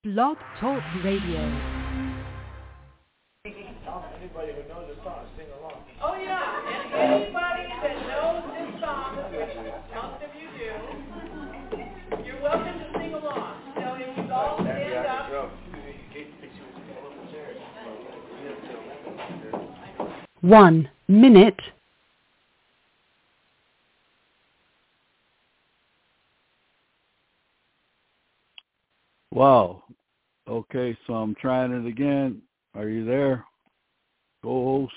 Blog Talk Radio. Anybody who knows the song, sing along. Oh yeah, and anybody that knows this song, which most of you do, you're welcome to sing along. So if you all stand up. 1 minute. Wow. Okay, so I'm trying it again. Are you there? Co-host?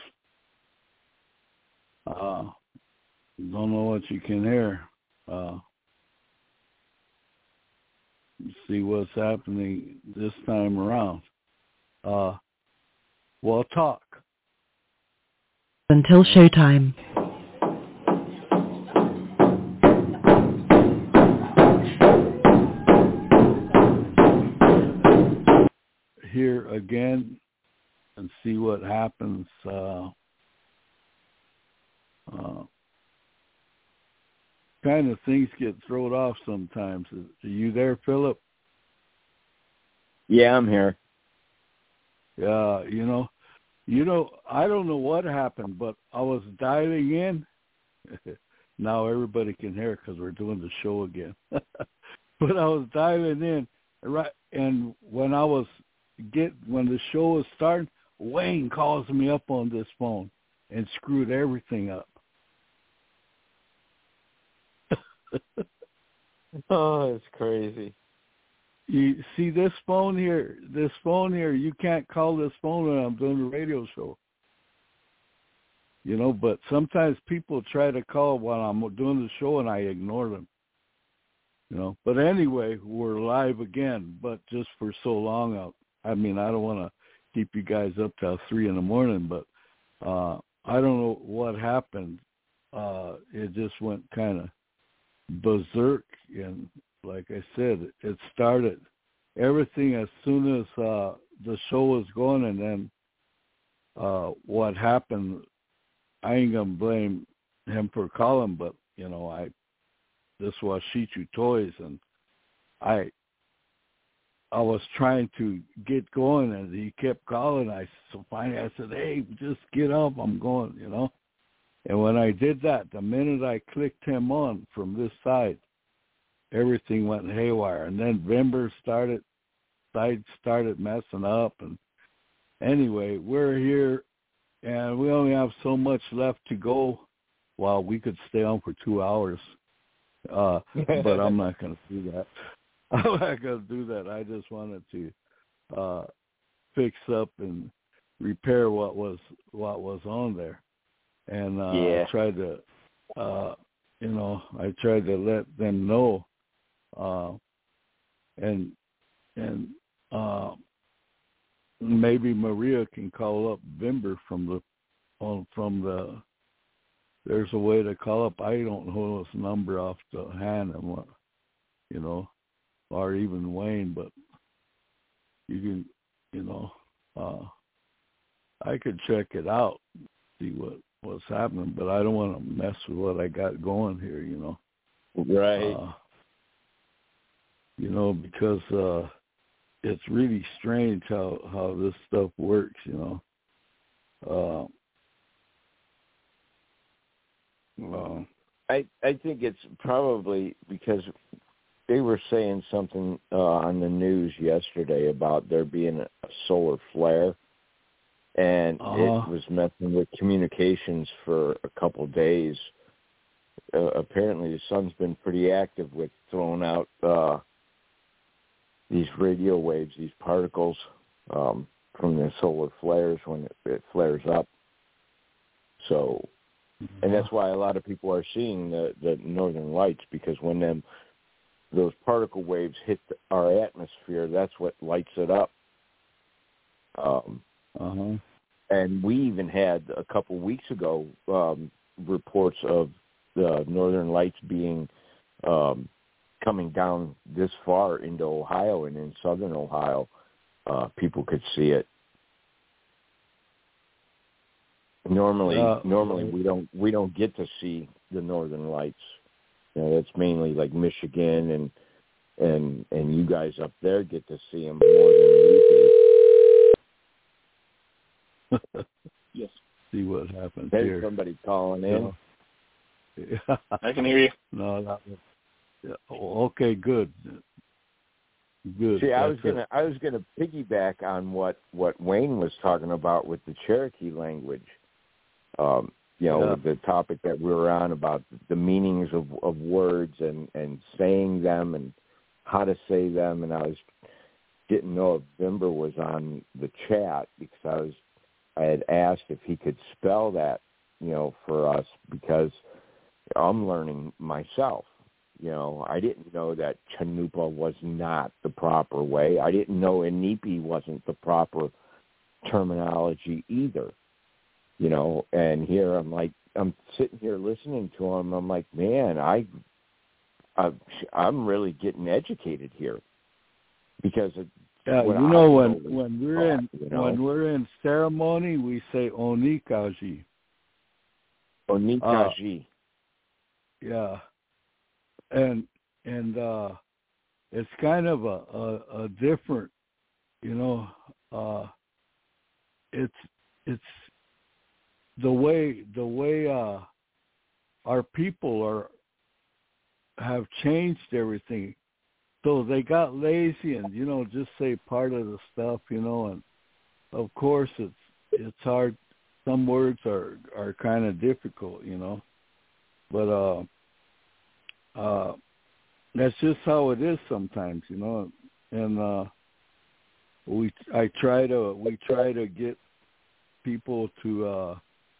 Don't know what you can hear. See what's happening this time around. We'll talk. Until showtime. Here again and see what happens. Kind of things get thrown off sometimes. Are you there, Philip? Yeah, I'm here. Yeah, you know, I don't know what happened, but I was dialing in. Now everybody can hear because we're doing the show again. But I was dialing in, right, and when the show was starting, Wayne calls me up on this phone and screwed everything up. Oh, it's crazy. You see this phone here, you can't call this phone when I'm doing the radio show. You know, but sometimes people try to call while I'm doing the show and I ignore them. You know, but anyway, we're live again, but just for so long. I mean, I don't want to keep you guys up till 3 a.m, but I don't know what happened. It just went kind of berserk, and like I said, it started everything as soon as the show was going, and then what happened, I ain't gonna blame him for calling, but you know, this was Shichu Toys, and I was trying to get going, and he kept calling. So finally I said, hey, just get up, I'm going, you know. And when I did that, the minute I clicked him on from this side, everything went haywire. And then Vimber started messing up. And anyway, we're here, and we only have so much left to go. Well, we could stay on for 2 hours, but I'm not going to do that. I'm not going to do that. I just wanted to fix up and repair what was on there. And I tried to, I tried to let them know, and maybe Maria can call up Vimber from the. There's a way to call up. I don't know his number off the hand, and what, you know, or even Wayne, but you can, you know, I could check it out, see what's happening, but I don't want to mess with what I got going here, you know. Right. You know, because it's really strange how this stuff works, you know. I think it's probably because they were saying something on the news yesterday about there being a solar flare, and it was messing with communications for a couple of days. Apparently the sun's been pretty active with throwing out these radio waves, these particles from the solar flares when it flares up. So, and that's why a lot of people are seeing the northern lights, because when those particle waves hit our atmosphere, that's what lights it up. And we even had a couple weeks ago reports of the northern lights being coming down this far into Ohio, and in southern Ohio, people could see it. Normally we don't get to see the northern lights. You know, that's mainly like Michigan and you guys up there get to see them more than we do. Yes. See what happens There's here. somebody calling in. No. Yeah. I can hear you. No, not. Yeah. Oh, okay, good. Good. See, I was gonna piggyback on what Wayne was talking about with the Cherokee language. The topic that we were on about the meanings of words and saying them and how to say them, and I didn't know if Bimber was on the chat because I had asked if he could spell that, for us, because I'm learning myself. I didn't know that Chanupa was not the proper way. I didn't know Inipi wasn't the proper terminology either. And here I'm sitting here listening to him. I'm like, man, I'm really getting educated here, because when we're in ceremony, we say Onikaji. Onikaji. Yeah. And it's kind of a different, it's the way our people have changed everything. So they got lazy and just say part of the stuff, and of course it's hard. Some words are kind of difficult, but that's just how it is sometimes, and we try to get people to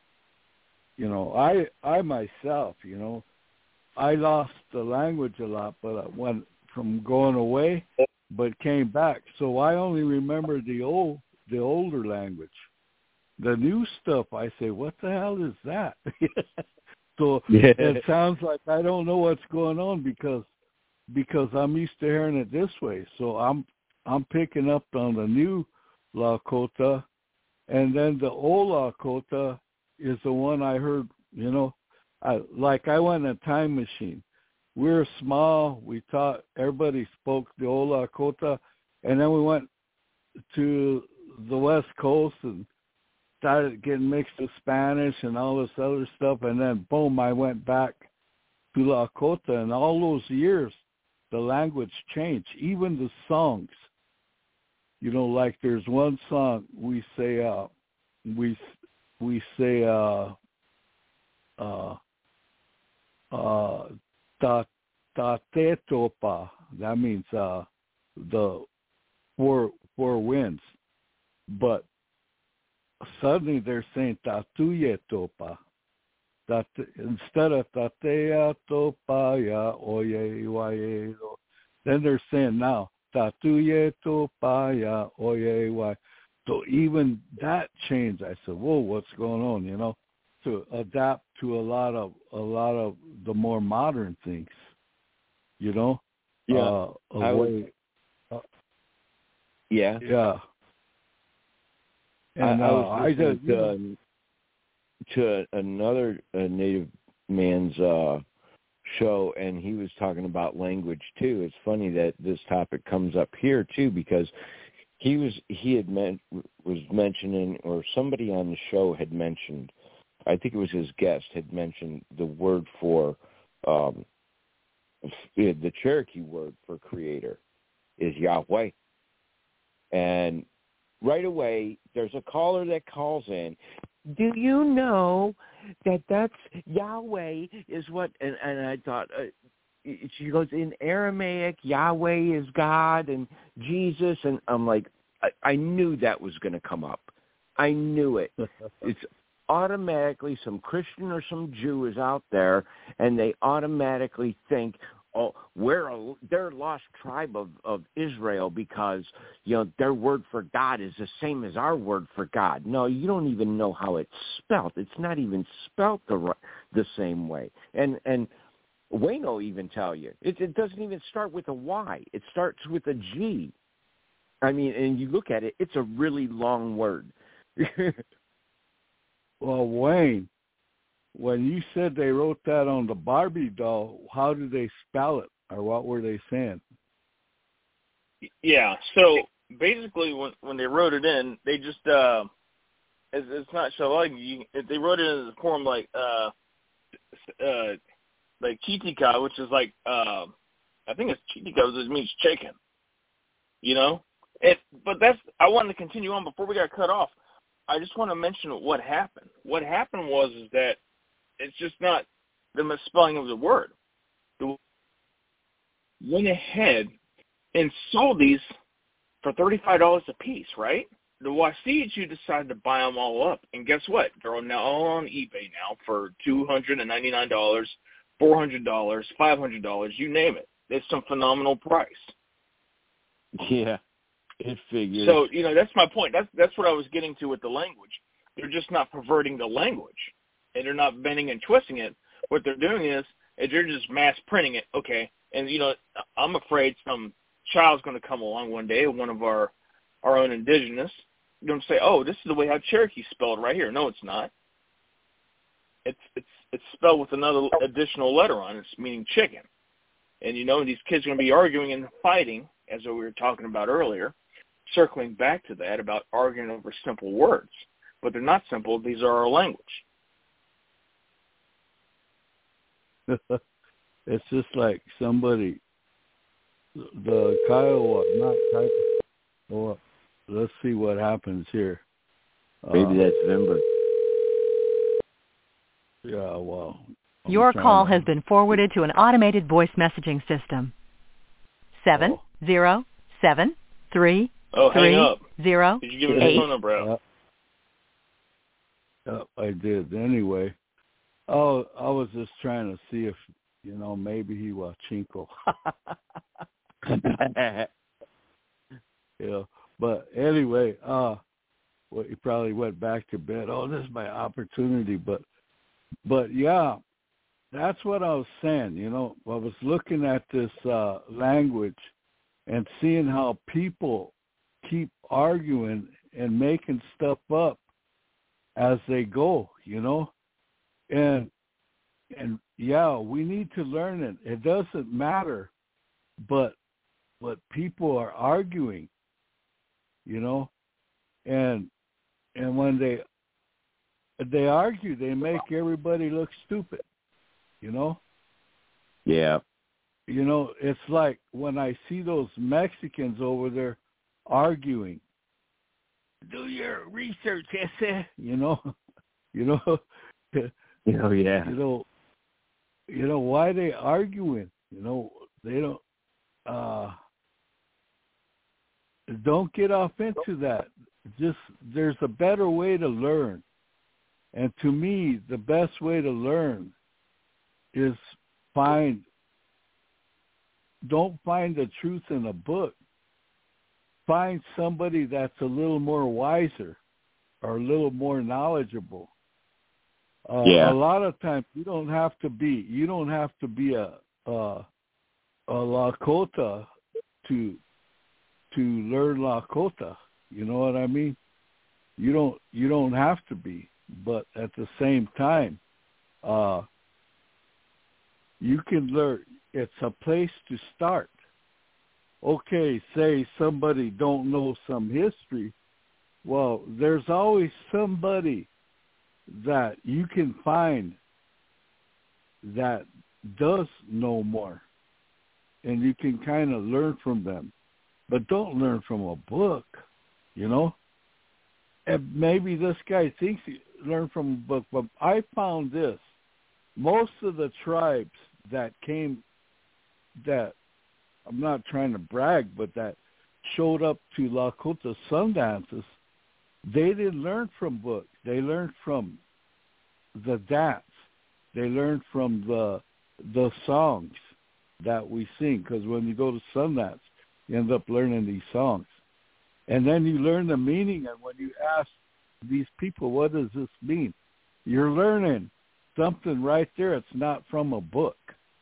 I myself, I lost the language a lot, but I went from going away, but came back. So I only remember the older language. The new stuff, I say, what the hell is that? So it sounds like I don't know what's going on because I'm used to hearing it this way. So I'm picking up on the new Lakota, and then the old Lakota is the one I heard. I went in a time machine. We were small. We thought everybody spoke the old Lakota, and then we went to the West Coast and started getting mixed with Spanish and all this other stuff, and then boom, I went back to Lakota, and all those years, the language changed, even the songs. Like there's one song we say, Tatetopa. That means the four winds, but suddenly they're saying Tatuye Topa. Instead of Tatea Topa ya oye waye. Then they're saying now Tatuye Topa ya oye waye. So even that changed. I said, whoa, what's going on, to adapt to a lot of the more modern things, Yeah. Yeah. And I was listening to another Native man's show, and he was talking about language too. It's funny that this topic comes up here too, because was mentioning, or somebody on the show had mentioned, I think it was his guest, had mentioned the word for the Cherokee word for creator is Yahweh. And right away, there's a caller that calls in. Do you know that's Yahweh is what? And I thought, she goes, in Aramaic, Yahweh is God and Jesus. And I'm like, I knew that was going to come up. I knew it. It's automatically some Christian or some Jew is out there, and they automatically think, oh, they're lost tribe of Israel because, their word for God is the same as our word for God. No, you don't even know how it's spelt. It's not even spelt the same way. And Wayne will even tell you. It doesn't even start with a Y. It starts with a G. I mean, and you look at it, it's a really long word. Well, Wayne, when you said they wrote that on the Barbie doll, how did they spell it, or what were they saying? Yeah. So basically, when they wrote it in, they just it's not Shalagi. They wrote it in the form like chitika, which is like I think it's chitika, which means chicken. You know. But I wanted to continue on before we got cut off. I just want to mention what happened. What happened was that it's just not the misspelling of the word. They went ahead and sold these for $35 a piece, right? The Wasiichu decided to buy them all up, and guess what? They're now all on eBay now for $299, $400, $500, you name it. It's some phenomenal price. Yeah. It figures. So, that's my point. That's what I was getting to with the language. They're just not perverting the language, and they're not bending and twisting it. What they're doing is they're just mass printing it. Okay, and I'm afraid some child's going to come along one day, one of our own indigenous, going to say, "Oh, this is the way how Cherokee spelled right here." No, it's not. It's spelled with another additional letter on it. It's meaning chicken, and these kids are going to be arguing and fighting, as we were talking about earlier. Circling back to that about arguing over simple words. But they're not simple. These are our language. It's just like somebody, the Kiowa, not Kiowa. Well, let's see what happens here. Maybe that's Vimber. Yeah, well. Your call has been forwarded to an automated voice messaging system. 707-3. Hang up. 0. Did you give me the phone number out? I did. Anyway, I was just trying to see if, maybe he was Chinko. But anyway, he probably went back to bed. Oh, this is my opportunity. But yeah, that's what I was saying. I was looking at this language and seeing how people keep arguing and making stuff up as they go, and yeah, we need to learn it. It doesn't matter, but people are arguing, and when they argue, they make everybody look stupid, Yeah. It's like when I see those Mexicans over there arguing, do your research, ese, Oh, yeah. Why are they arguing? They don't get off into that. Just there's a better way to learn. And to me, the best way to learn is don't find the truth in a book. Find somebody that's a little more wiser or a little more knowledgeable. A lot of times you don't have to be a Lakota to learn Lakota. You know what I mean? You don't have to be, but at the same time, you can learn. It's a place to start. Okay, say somebody don't know some history. Well, there's always somebody that you can find that does know more, and you can kind of learn from them. But don't learn from a book, And maybe this guy thinks he learned from a book, but I found this. Most of the tribes that I'm not trying to brag, but that showed up to Lakota Sundances, they didn't learn from books. They learned from the dance. They learned from the songs that we sing, because when you go to Sundance, you end up learning these songs. And then you learn the meaning, and when you ask these people, what does this mean? You're learning something right there. It's not from a book,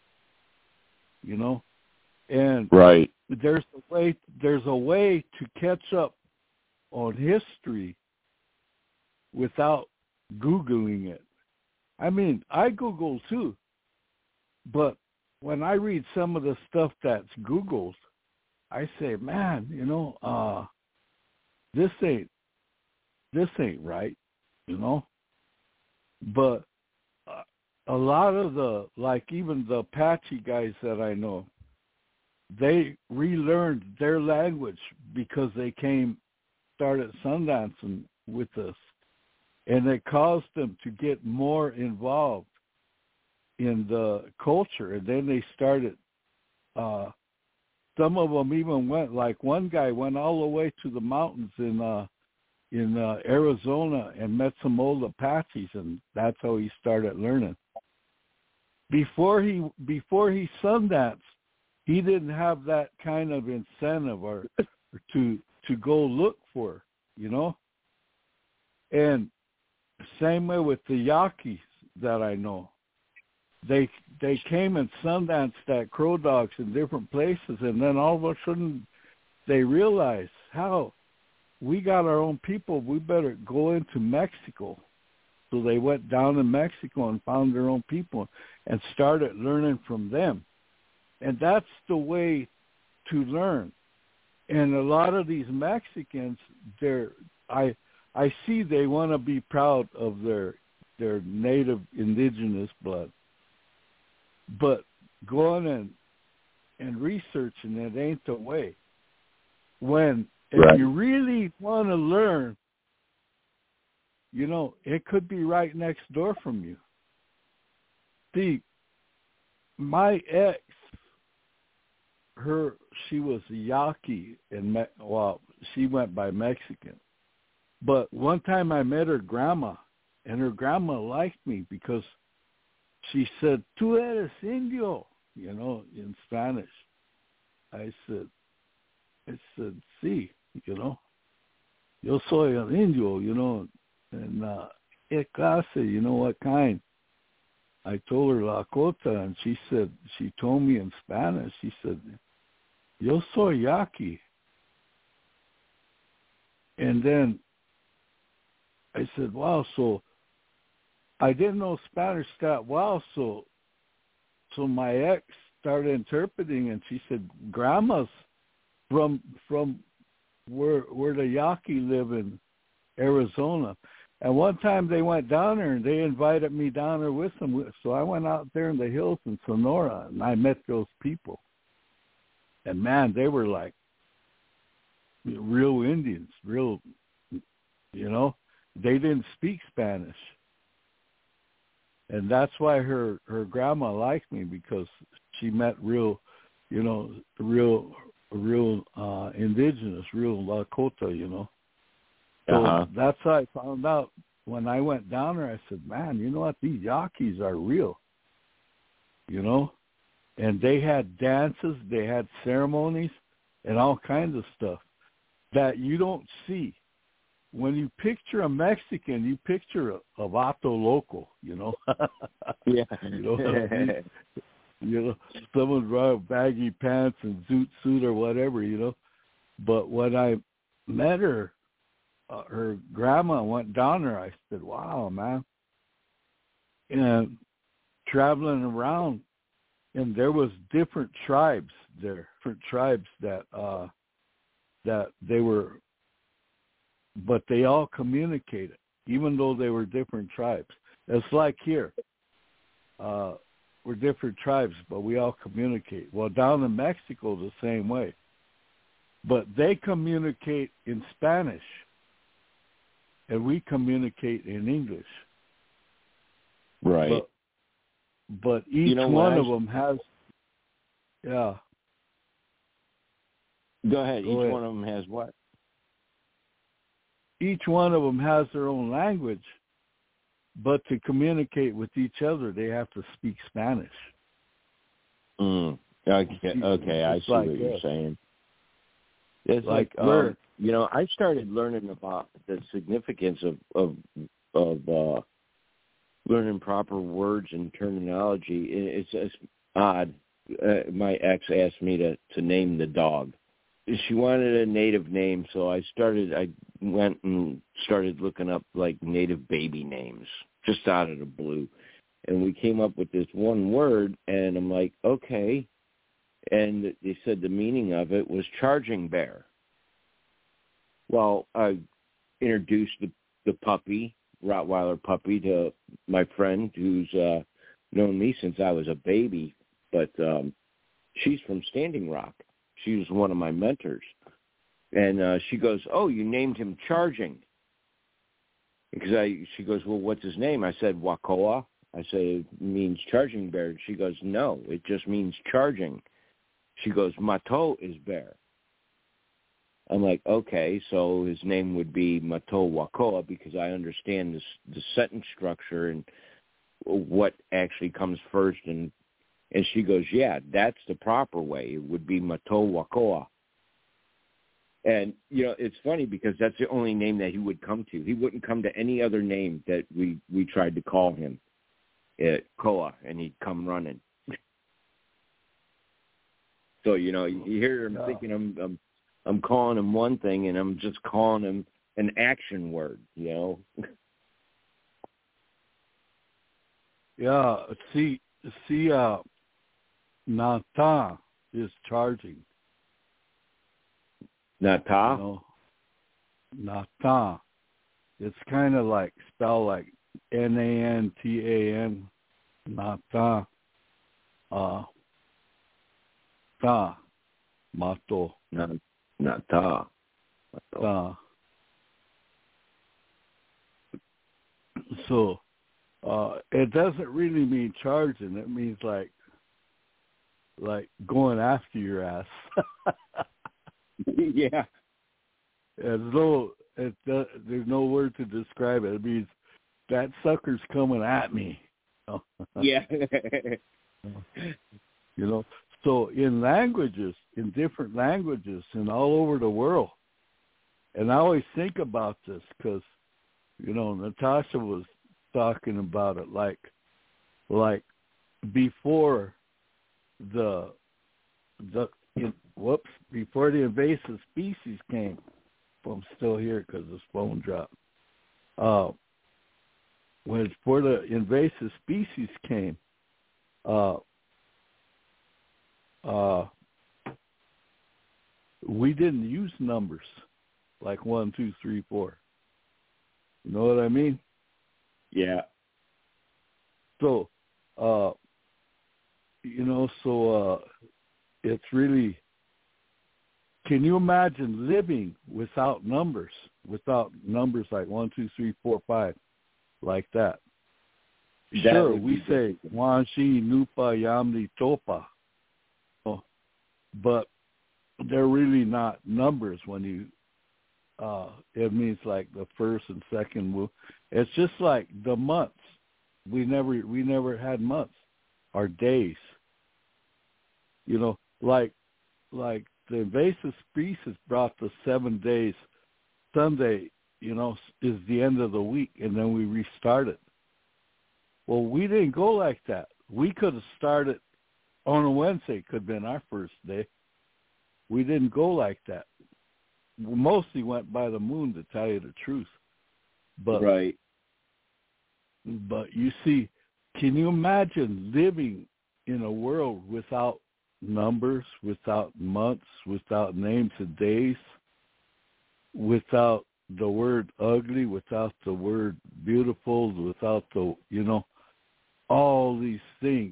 And right. There's a way to catch up on history without Googling it. I mean, I Google too, but when I read some of the stuff that's Googled, I say, man, this ain't right, But a lot of even the Apache guys that I know, they relearned their language because they started Sundancing with us, and it caused them to get more involved in the culture. And then they started, some of them even went, like one guy went all the way to the mountains in Arizona and met some old Apaches, and that's how he started learning. Before he Sundanced, he didn't have that kind of incentive or to go look for, And same way with the Yaquis that I know. They came and Sundanced at Crow Dogs in different places, and then all of a sudden they realized, how we got our own people, we better go into Mexico. So they went down to Mexico and found their own people and started learning from them. And that's the way to learn. And a lot of these Mexicans, I see they want to be proud of their native indigenous blood. But going and researching it ain't the way. If you really want to learn, it could be right next door from you. See, my ex, she was a Yaqui, and she went by Mexican. But one time I met her grandma, and her grandma liked me because she said, "Tú eres indio," in Spanish. I said, sí, yo soy un indio, and ¿qué clase, what kind? I told her Lakota, and she told me in Spanish, she said, yo soy Yaqui. And then I said, wow, so I didn't know Spanish that well, so my ex started interpreting, and she said, grandma's from where the Yaqui live in Arizona. And one time they went down there, and they invited me down there with them. So I went out there in the hills in Sonora, and I met those people. And, man, they were like real Indians, They didn't speak Spanish. And that's why her grandma liked me, because she met real indigenous, real Lakota, So that's how I found out when I went down there. I said, man, you know what? These Yaquis are real, And they had dances, they had ceremonies, and all kinds of stuff that you don't see. When you picture a Mexican, you picture a vato loco, Yeah. Someone wearing baggy pants and zoot suit or whatever, But when I met her grandma went down there, I said, wow, man. And traveling around, and there was different tribes there, that they were, but they all communicated, even though they were different tribes. It's like here. We're different tribes, but we all communicate. Well, down in Mexico, the same way. But they communicate in Spanish, and we communicate in English. Right. But each one of them has, yeah. Go ahead. Each one of them has what? Each one of them has their own language, but to communicate with each other, they have to speak Spanish. Okay, I see what you're saying. It's like I started learning about the significance of learning proper words and terminology. It's odd. My ex asked me to name the dog. She wanted a native name, so I went and started looking up like native baby names just out of the blue. And we came up with this one word, and I'm like, okay. And they said the meaning of it was charging bear. Well, I introduced the puppy, Rottweiler puppy, to my friend who's known me since I was a baby, but she's from Standing Rock. She was one of my mentors. And she goes, "Oh, you named him Charging." Because she goes, "Well, what's his name?" I said, Wakoa. I said, "It means charging bear." She goes, "No, it just means charging." She goes, "Mato is bear." I'm like, okay, so his name would be Mato Wakoa because I understand the sentence structure and what actually comes first. And she goes, "Yeah, that's the proper way. It would be Mato Wakoa." And, it's funny because that's the only name that he would come to. He wouldn't come to any other name that we tried to call him. Koa, and he'd come running. So, you hear him thinking I'm calling him one thing, and I'm just calling him an action word, Yeah, see, Nata is charging. Nata? Nata. It's kind of like spelled like Nantan. Nata. Ta. Mato. Nata. So, it doesn't really mean charging. It means like going after your ass. Yeah. As though there's no word to describe it. It means that sucker's coming at me. Yeah. So in different languages, and all over the world, and I always think about this because, Natasha was talking about it like before before the invasive species came. I'm still here because this phone dropped. Before the invasive species came, we didn't use numbers like 1, 2, 3, 4. You know what I mean? Yeah. So, it's really, can you imagine living without numbers like 1, 2, 3, 4, 5, like that? Sure, we say Wanshi, Nupa, Yamni, Topa, but they're really not numbers when you, it means like the first and second move. It's just like the months. We never had months or days. Like the invasive species brought the 7 days. Sunday, is the end of the week, and then we restarted. Well, we didn't go like that. We could have started on a Wednesday. Could have been our first day. We didn't go like that. We mostly went by the moon, to tell you the truth. But right. But you see, can you imagine living in a world without numbers, without months, without names of days, without the word ugly, without the word beautiful, without the, all these things,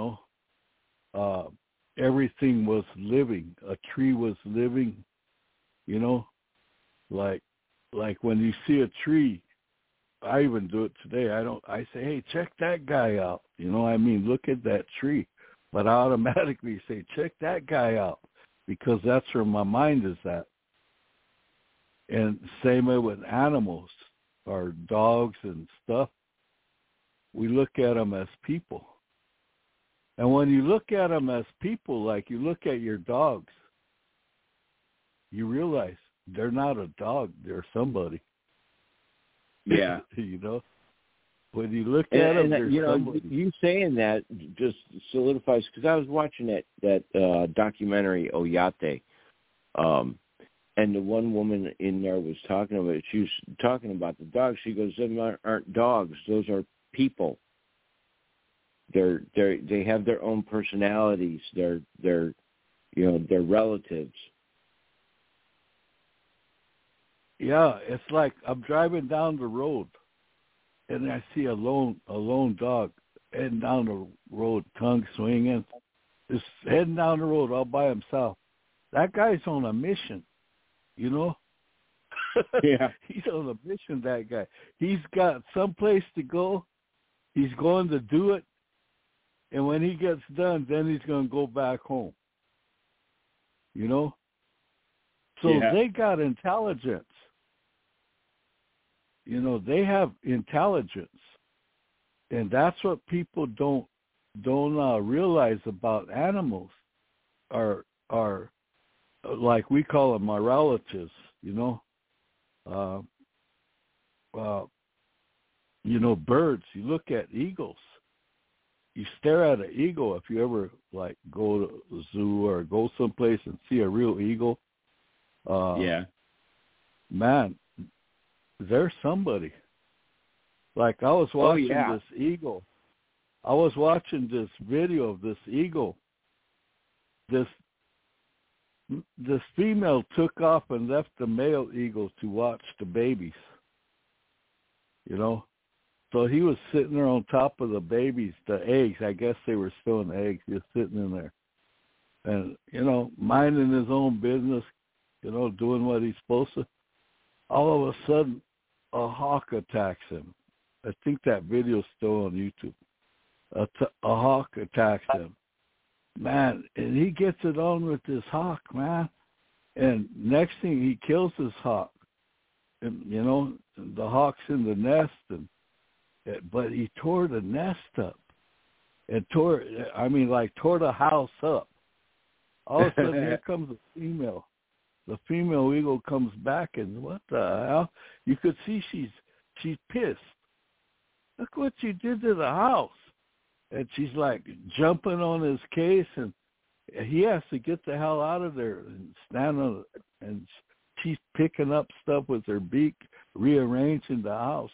everything was living. A tree was living, like when you see a tree, I even do it today. I say, hey, check that guy out. Look at that tree. But I automatically say, check that guy out, because that's where my mind is at. And same way with animals or dogs and stuff. We look at them as people. And when you look at them as people, like you look at your dogs, you realize they're not a dog. They're somebody. Yeah. When you look at them, they're somebody. You saying that just solidifies, because I was watching that documentary, Oyate, and the one woman in there was talking about it. She was talking about the dogs. She goes, "Those aren't dogs. Those are people. They have their own personalities. They're their relatives. Yeah, it's like I'm driving down the road, and I see a lone dog heading down the road, tongue swinging, just heading down the road all by himself. That guy's on a mission, Yeah. He's on a mission, that guy. He's got someplace to go. He's going to do it. And when he gets done, then he's going to go back home. So they got intelligence. They have intelligence. And that's what people don't realize about animals. Are like we call them our relatives, birds. You look at eagles. You stare at an eagle if you ever go to the zoo or go someplace and see a real eagle. Man, they're somebody. Like I was watching this eagle. I was watching this video of this eagle. This female took off and left the male eagle to watch the babies. So he was sitting there on top of the babies, the eggs. I guess they were still in the eggs, just sitting in there. And, minding his own business, doing what he's supposed to. All of a sudden, a hawk attacks him. I think that video's still on YouTube. A hawk attacks him. Man, and he gets it on with this hawk, man. And next thing, he kills this hawk. And, the hawk's in the nest, but he tore the nest up. And tore the house up. All of a sudden, here comes a female. The female eagle comes back, and what the hell? You could see she's pissed. Look what you did to the house. And she's jumping on his case, and he has to get the hell out of there and stand on it. And she's picking up stuff with her beak, rearranging the house,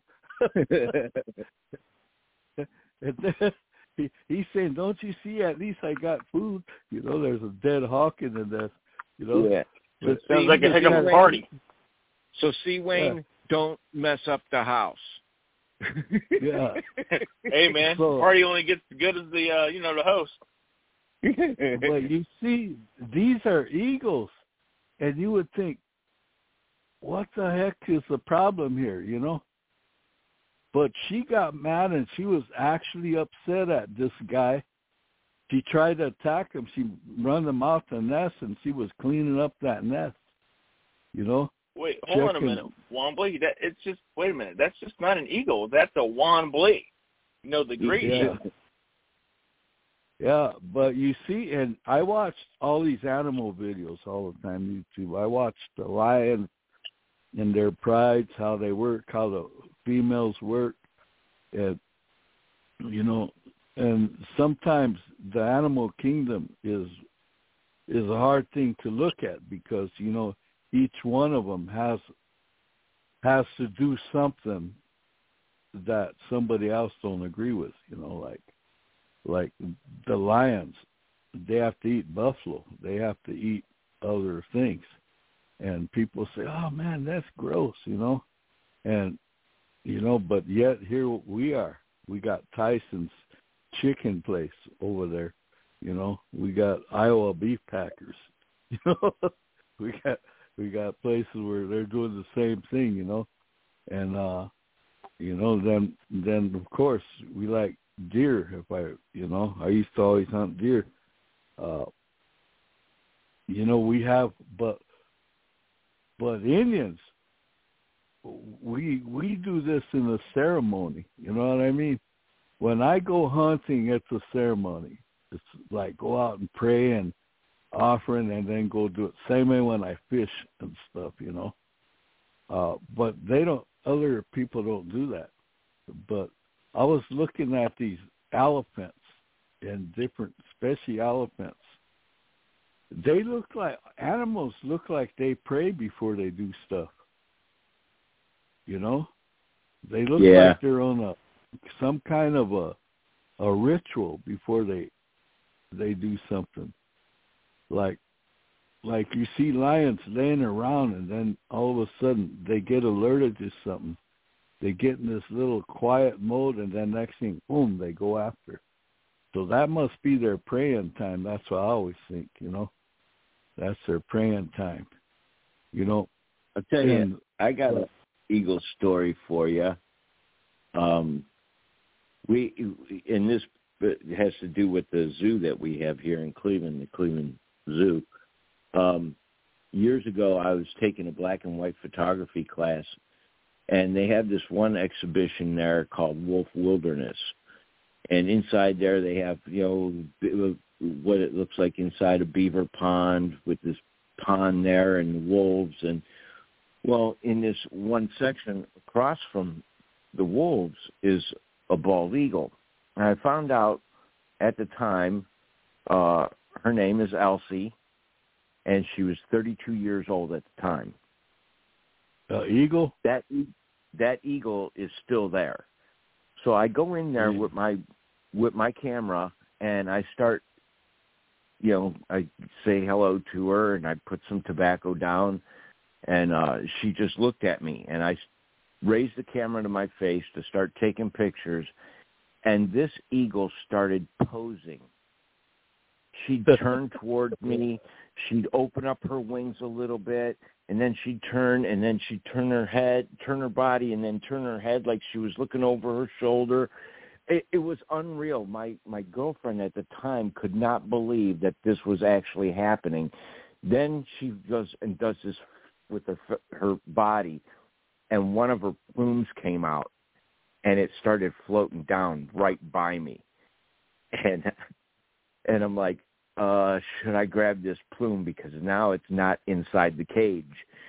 And then he's saying, "Don't you see? At least I got food. There's a dead hawk in the nest. Yeah. It sounds like a heck of a party." So see, Wayne, don't mess up the house. Yeah. Hey, man, the party only gets as good as the the host. But you see, these are eagles, and you would think, what the heck is the problem here, But she got mad, and she was actually upset at this guy. She tried to attack him. She run him out the nest, and she was cleaning up that nest, Wait, hold on a minute. Wombly, wait a minute. That's just not an eagle. That's a wombly. The great eagle. Yeah, but you see, and I watched all these animal videos all the time, YouTube. I watched the lion and their prides, how they work, how the females work, and, and sometimes the animal kingdom is a hard thing to look at because, each one of them has to do something that somebody else don't agree with, like the lions, they have to eat buffalo. They have to eat other things. And people say, "Oh man, that's gross," and but yet here we are. We got Tyson's chicken place over there, we got Iowa beef packers, we got places where they're doing the same thing, and then of course we like deer. If I used to always hunt deer. We have, but Indians, we do this in a ceremony. You know what I mean? When I go hunting, it's a ceremony. It's like go out and pray and offering, and then go do it. Same way when I fish and stuff, But they don't. Other people don't do that. But I was looking at these elephants and different, especially elephants. They animals look like they pray before they do stuff. They look like they're on some kind of a ritual before they do something. like you see lions laying around, and then all of a sudden they get alerted to something. They get in this little quiet mode, and then next thing, boom, they go after. So that must be their praying time. That's what I always think, you know. That's their praying time, you know. I'll tell you, I got an eagle story for you. This has to do with the zoo that we have here in Cleveland, the Cleveland Zoo. Years ago, I was taking a black and white photography class, and they have this one exhibition there called Wolf Wilderness. And inside there they have, you know, what it looks like inside a beaver pond with this pond there and wolves. And, well, in this one section across from the wolves is a bald eagle. And I found out at the time her name is Elsie, and she was 32 years old at the time. Eagle? That eagle is still there. So I go in there with my camera, and I start, you know, I say hello to her, and I put some tobacco down, and she just looked at me, and I raised the camera to my face to start taking pictures, and this eagle started posing. She'd turn toward me. She'd open up her wings a little bit, and then she'd turn, and then she'd turn her head, turn her body, and then turn her head like she was looking over her shoulder. It was unreal. My girlfriend at the time could not believe that this was actually happening. Then she goes and does this with her body, and one of her plumes came out, and it started floating down right by me. And I'm like, should I grab this plume, because now it's not inside the cage?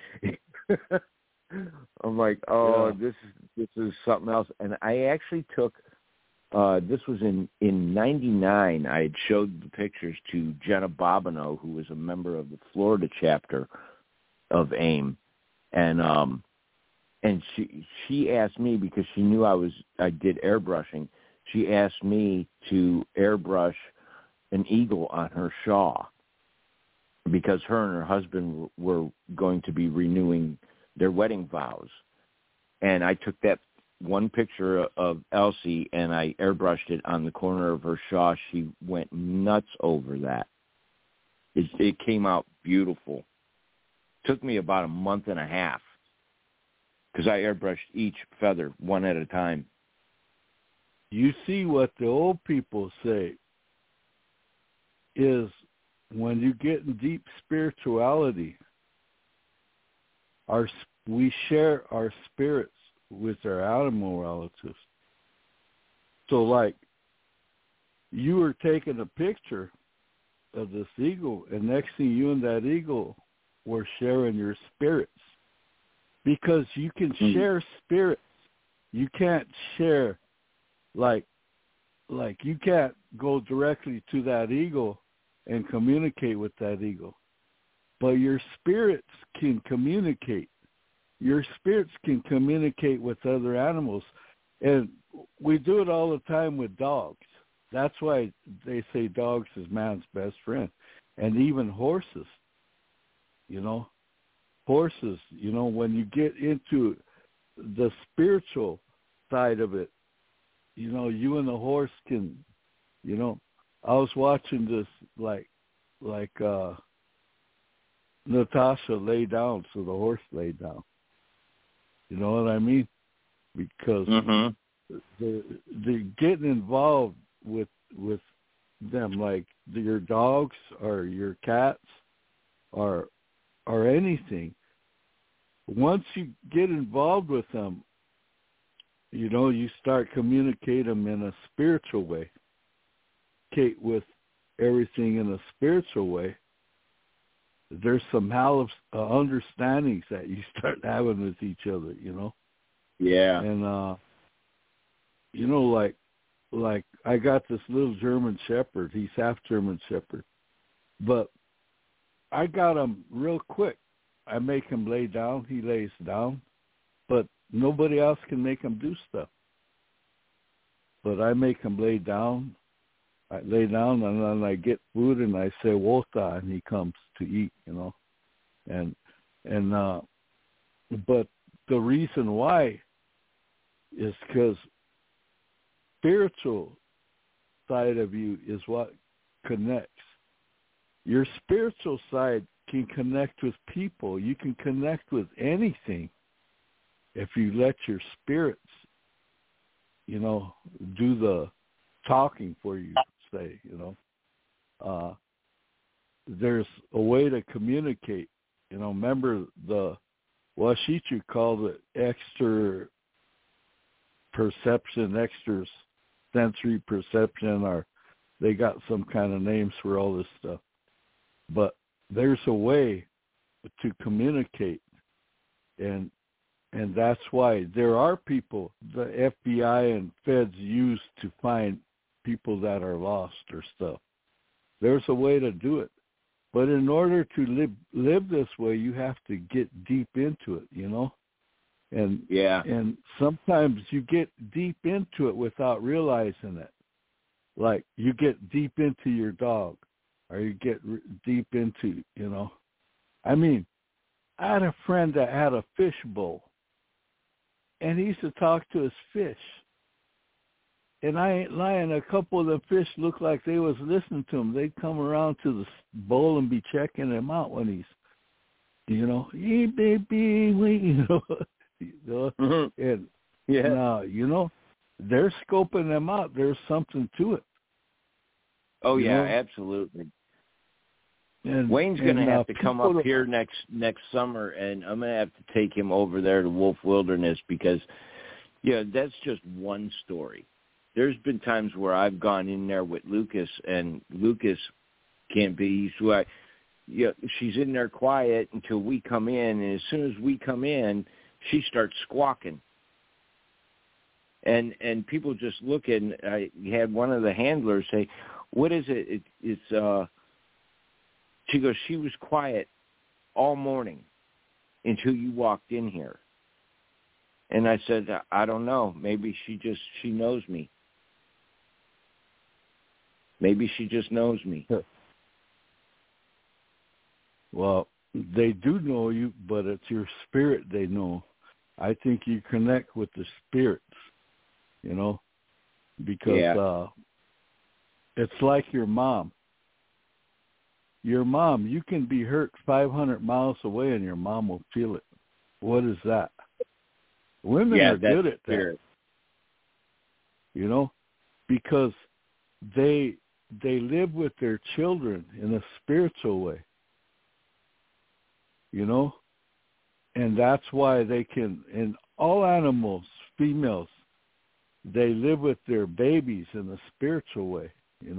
I'm like, this is something else. And I actually took, this was in 99, I had showed the pictures to Jenna Bobineau, who was a member of the Florida chapter of AIM. And she asked me, because she knew I did airbrushing, she asked me to airbrush an eagle on her shaw, because her and her husband were going to be renewing their wedding vows. And I took that one picture of Elsie, and I airbrushed it on the corner of her shaw. She went nuts over that. It came out beautiful. Took me about a month and a half, because I airbrushed each feather one at a time. You see, what the old people say is, when you get in deep spirituality, we share our spirits with our animal relatives. So, like, you were taking a picture of this eagle, and next thing, you and that eagle were sharing your spirits, because you can share spirits. You can't share, like you can't go directly to that eagle and communicate with that eagle, but your spirits can communicate. Your spirits can communicate with other animals, and we do it all the time with dogs. That's why they say dogs is man's best friend, and even horses. You know, horses, you know, when you get into the spiritual side of it, you know, you and the horse can, you know, I was watching this like Natasha lay down, so the horse laid down. You know what I mean? Because the getting involved with them, like your dogs or your cats or anything. Once you get involved with them, you know, you start communicating them in a spiritual way. Communicate with everything in a spiritual way. There's some understandings that you start having with each other, you know? Yeah. And, you know, like I got this little German Shepherd. He's half German Shepherd. But I got him real quick. I make him lay down. He lays down. But nobody else can make him do stuff. But I make him lay down. I lay down and then I get food and I say Wota, and he comes to eat, and but the reason why is because spiritual side of you is what connects. Your spiritual side can connect with people. You can connect with anything if you let your spirits, do the talking for you, say, there's a way to communicate. Remember the Washichu called it extra perception, extra sensory perception, or they got some kind of names for all this stuff. But there's a way to communicate, and that's why there are people the FBI and feds use to find people that are lost or stuff. There's a way to do it. But in order to live this way, you have to get deep into it, And and sometimes you get deep into it without realizing it. Like you get deep into your dog, or you get deep into, I mean, I had a friend that had a fish bowl, and he used to talk to his fish. And I ain't lying, a couple of the fish looked like they was listening to him. They'd come around to the bowl and be checking him out when he's, hey, baby, wait, And now, they're scoping them out. There's something to it. Oh, absolutely. And Wayne's going to have to come up here next summer, and I'm going to have to take him over there to Wolf Wilderness because, that's just one story. There's been times where I've gone in there with Lucas, and Lucas can't be. She's in there quiet until we come in, and as soon as we come in, she starts squawking. And people just look and I had one of the handlers say, "What is it?" She goes, "She was quiet all morning until you walked in here." And I said, "I don't know. Maybe she knows me. Maybe she just knows me." Well, they do know you, but it's your spirit they know. I think you connect with the spirits, because it's like your mom. Your mom, you can be hurt 500 miles away and your mom will feel it. What is that? Women are good at that. Because they live with their children in a spiritual way. And that's why they can, in all animals, females, they live with their babies in a spiritual way,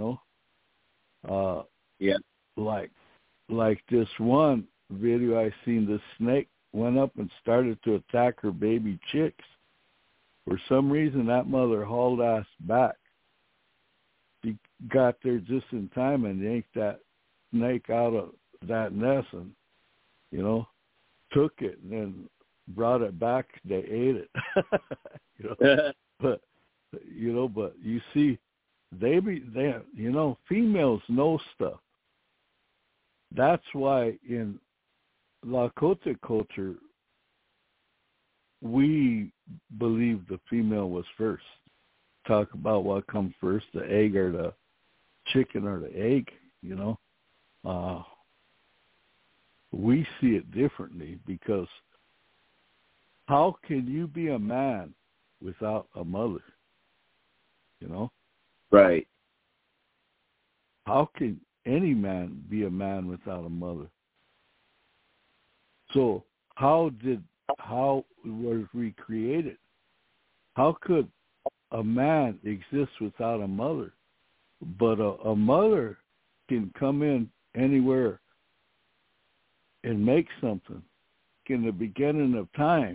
Like this one video I seen, the snake went up and started to attack her baby chicks. For some reason, that mother hauled ass back. She got there just in time and yanked that snake out of that nest and, took it and then brought it back. They ate it. But you see, females know stuff. That's why in Lakota culture, we believe the female was first. Talk about what comes first, the egg or the chicken or the egg, We see it differently because how can you be a man without a mother? Right. How can any man be a man without a mother? So how was we created? How could a man exist without a mother? But a mother can come in anywhere and make something. In the beginning of time,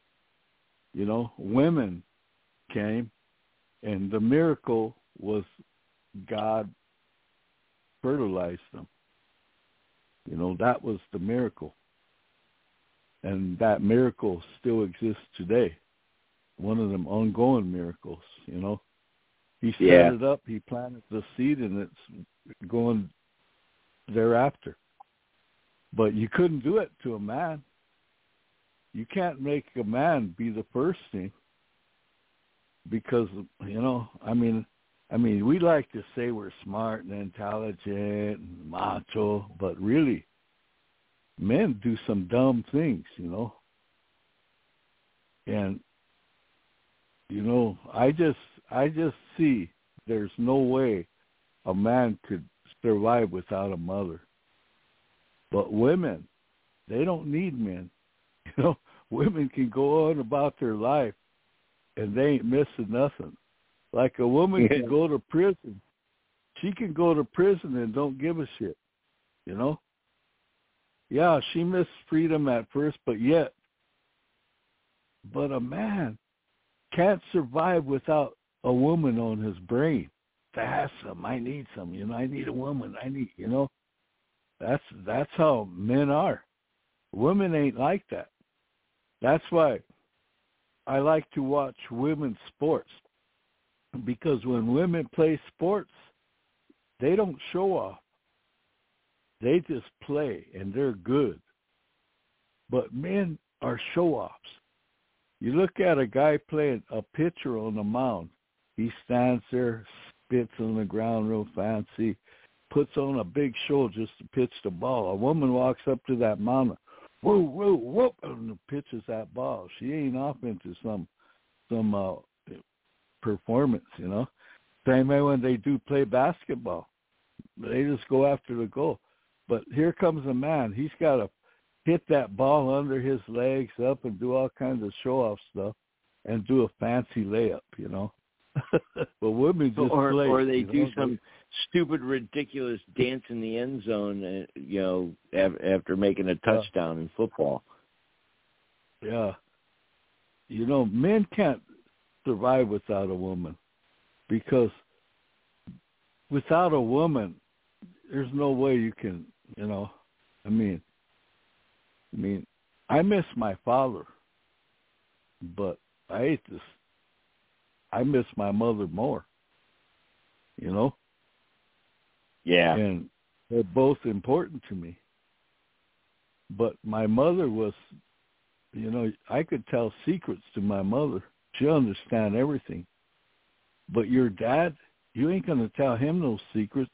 women came, and the miracle was God fertilized them. That was the miracle. And that miracle still exists today. One of them ongoing miracles, He set it up, he planted the seed, and it's going thereafter. But you couldn't do it to a man. You can't make a man be the first thing because, you know, I mean, we like to say we're smart and intelligent and macho, but really, men do some dumb things, you know. And, you know, I just see there's no way a man could survive without a mother. But women, they don't need men. You know, women can go on about their life and they ain't missing nothing. Like a woman can go to prison. She can go to prison and don't give a shit, you know? Yeah, she missed freedom at first, but a man can't survive without a woman on his brain. To have some, I need some, you know, I need a woman, you know. That's how men are. Women ain't like that. That's why I like to watch women's sports, because when women play sports, they don't show off. They just play, and they're good. But men are show-offs. You look at a guy playing a pitcher on the mound. He stands there, spits on the ground real fancy, puts on a big show just to pitch the ball. A woman walks up to that mound, whoa, whoa, whoop, and pitches that ball. She ain't off into some performance, you know. Same way when they do play basketball. They just go after the goal. But here comes a man. He's got to hit that ball under his legs up and do all kinds of show-off stuff and do a fancy layup, you know. But women just play. Or they do some stupid, ridiculous dance in the end zone, you know, after making a touchdown in football. Yeah. You know, men can't survive without a woman, because without a woman, there's no way you can, you know, I mean, I miss my father, but I miss my mother more, you know? Yeah. And they're both important to me. But my mother was, you know, I could tell secrets to my mother. She'll understand everything. But your dad, you ain't going to tell him no secrets.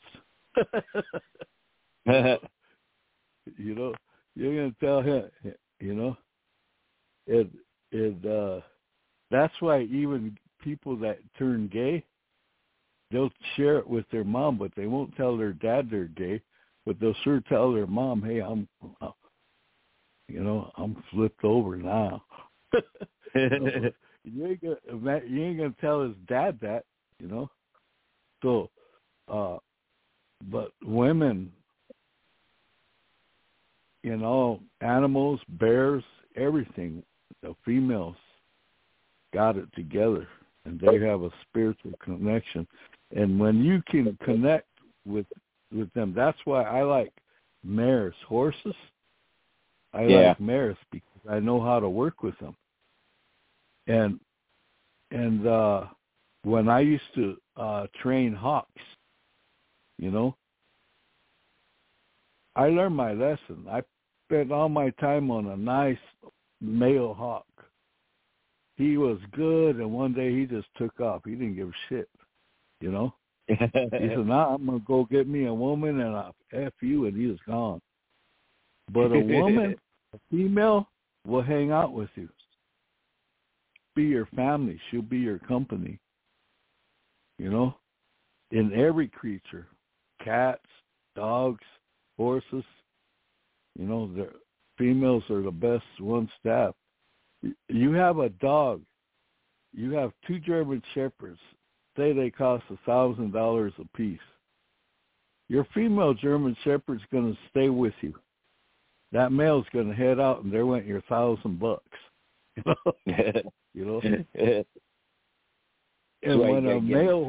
You know, you're going to tell him, you know. That's why even people that turn gay, they'll share it with their mom, but they won't tell their dad they're gay, but they'll sure tell their mom, hey, I'm flipped over now. You ain't gonna tell his dad that, you know. So, but women, you know, animals, bears, everything, the females got it together, and they have a spiritual connection. And when you can connect with them, that's why I like mares, horses. I like mares because I know how to work with them. And when I used to train hawks, you know, I learned my lesson. I spent all my time on a nice male hawk. He was good, and one day he just took off. He didn't give a shit, you know. He said, "Nah, I'm gonna go get me a woman, and I'll F you," and he was gone. But a woman, a female, will hang out with you. Be your family. She'll be your company. You know, in every creature, cats, dogs, horses. You know, the females are the best ones to have. You have a dog. You have 2 German Shepherds. Say they cost $1,000 a piece. Your female German Shepherd's going to stay with you. That male's going to head out, and there went your $1,000. You know. You know. And when a male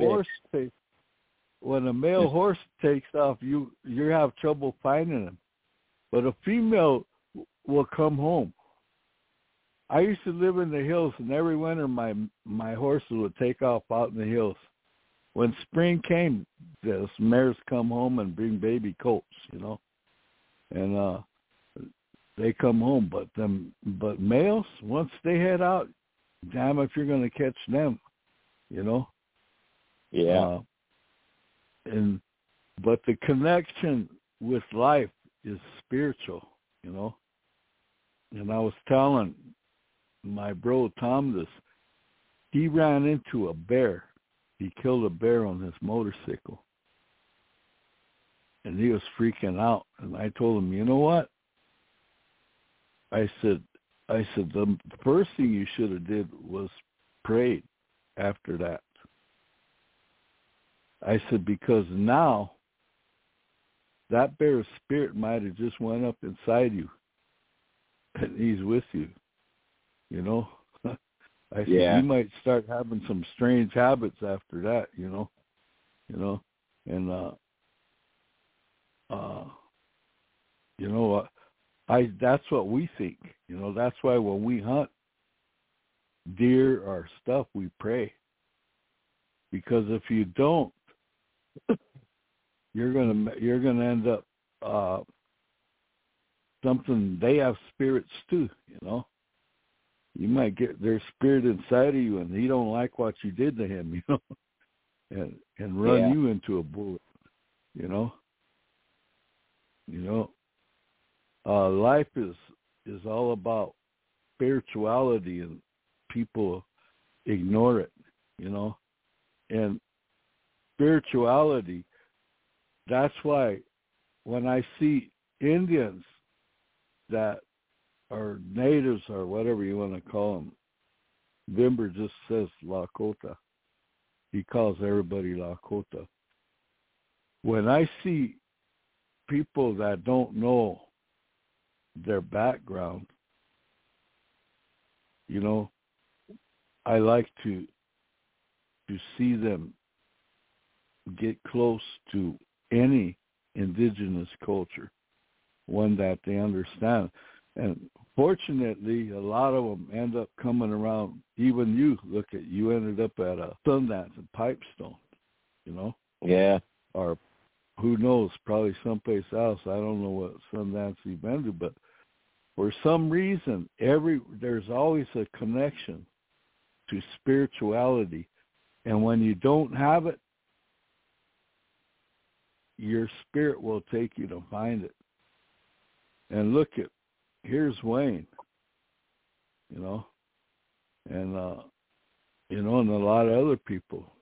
horse takes off, you have trouble finding him. But a female will come home. I used to live in the hills, and every winter my horses would take off out in the hills. when spring came, the mares come home and bring baby colts, and they come home. But males, once they head out, damn if you're going to catch them, Yeah. But the connection with life is spiritual, And I was telling my bro Tom this. He ran into a bear. He killed a bear on his motorcycle. And he was freaking out. And I told him, you know what? I said, the first thing you should have did was prayed after that. I said, because now that bear's spirit might have just went up inside you. And he's with you, I said, you might start having some strange habits after that, and that's what we think, that's why when we hunt deer or stuff, we pray. Because if you don't, you're gonna end up something. They have spirits too, You might get their spirit inside of you, and he don't like what you did to him, and run you into a bullet, Life is all about spirituality, and people ignore it, And spirituality, that's why when I see Indians that are natives or whatever you want to call them, Vimber just says Lakota. He calls everybody Lakota. When I see people that don't know their background, I like to see them get close to any indigenous culture, one that they understand. And fortunately, a lot of them end up coming around. Even you ended up at a Sundance in Pipestone, Yeah. Or who knows, probably someplace else. I don't know what Sundance you've been to, but for some reason, there's always a connection to spirituality. And when you don't have it, your spirit will take you to find it. And here's Wayne, and and a lot of other people,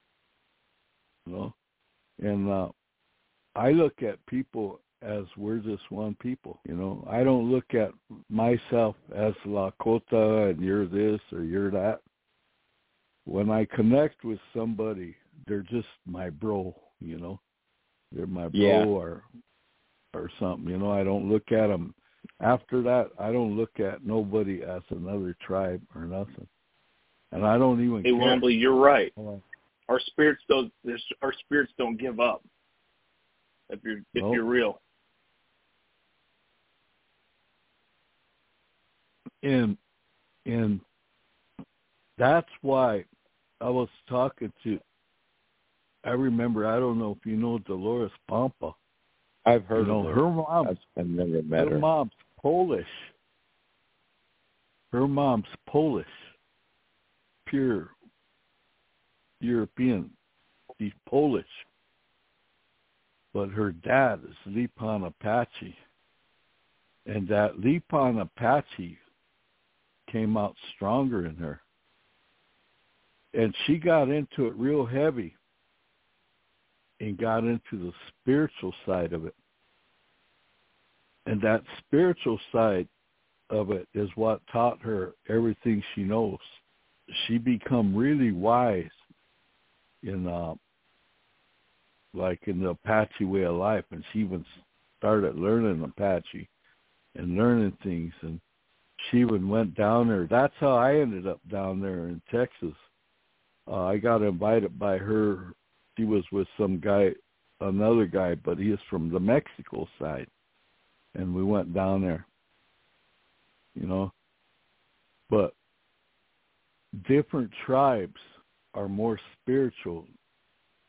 and I look at people as we're just one people, I don't look at myself as Lakota and you're this or you're that. When I connect with somebody, they're just my bro, they're my bro or something, I don't look at them. After that, I don't look at nobody as another tribe or nothing, and I don't even. Hey, care. Wombly, you're right. Our spirits don't give up. If you're real. And that's why I was talking to. I remember. I don't know if you know Dolores Pampa. I've heard of her. Her mom. I've never met her. Her mom's Polish. Her mom's Polish. Pure European. She's Polish. But her dad is Lipan Apache. And that Lipan Apache came out stronger in her. And she got into it real heavy and got into the spiritual side of it. And that spiritual side of it is what taught her everything she knows. She become really wise in the Apache way of life, and she even started learning Apache and learning things, and she even went down there. That's how I ended up down there in Texas. I got invited by her. She was with another guy, but he is from the Mexico side. And we went down there, But different tribes are more spiritual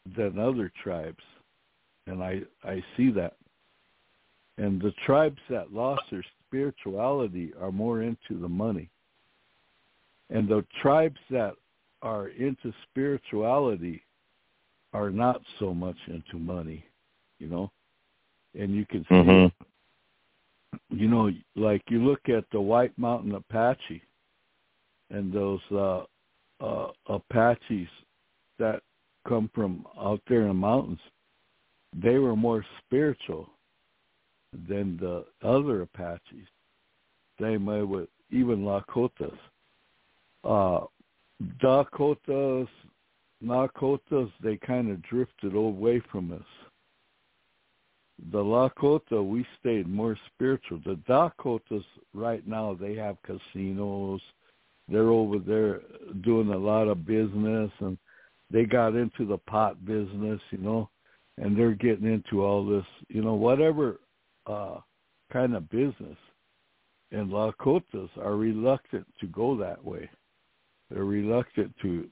than other tribes, and I see that. And the tribes that lost their spirituality are more into the money. And the tribes that are into spirituality are not so much into money, you know. And you can see it. You know, like you look at the White Mountain Apache and those Apaches that come from out there in the mountains, they were more spiritual than the other Apaches. Same way with even Lakotas. Dakotas, Nakotas, they kind of drifted away from us. The Lakota, we stayed more spiritual. The Dakotas, right now, they have casinos. They're over there doing a lot of business, and they got into the pot business, you know, and they're getting into all this, you know, whatever kind of business. And Lakotas are reluctant to go that way. They're reluctant to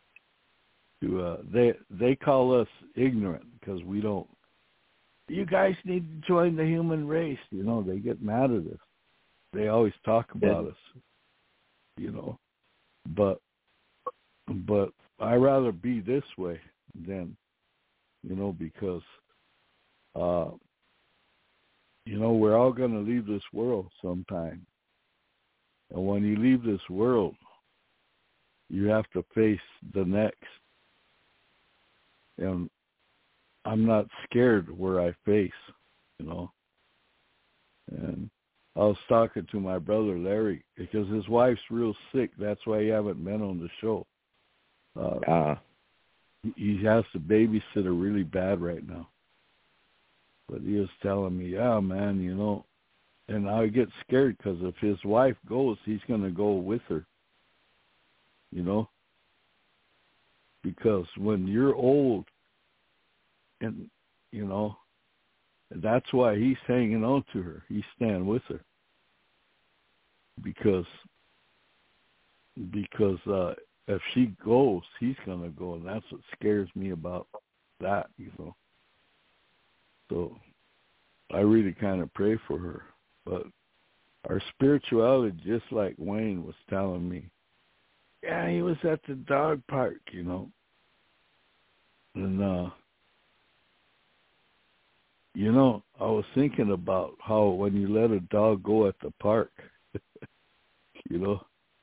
they call us ignorant because we don't. You guys need to join the human race. You know, they get mad at us. They always talk about us, you know. But I rather be this way than, you know, because, you know, we're all going to leave this world sometime. And when you leave this world, you have to face the next. And I'm not scared where I face, you know. And I was talking to my brother Larry because his wife's real sick. That's why he haven't been on the show. He has to babysit her really bad right now. But he was telling me, yeah, man, you know. And I get scared because if his wife goes, he's going to go with her, you know. Because when you're old, and, you know, that's why he's hanging on to her. He's staying with her. Because if she goes, he's going to go. And that's what scares me about that, you know. So I really kind of pray for her. But our spirituality, just like Wayne was telling me, yeah, he was at the dog park, you know. And, you know, I was thinking about how when you let a dog go at the park, you know,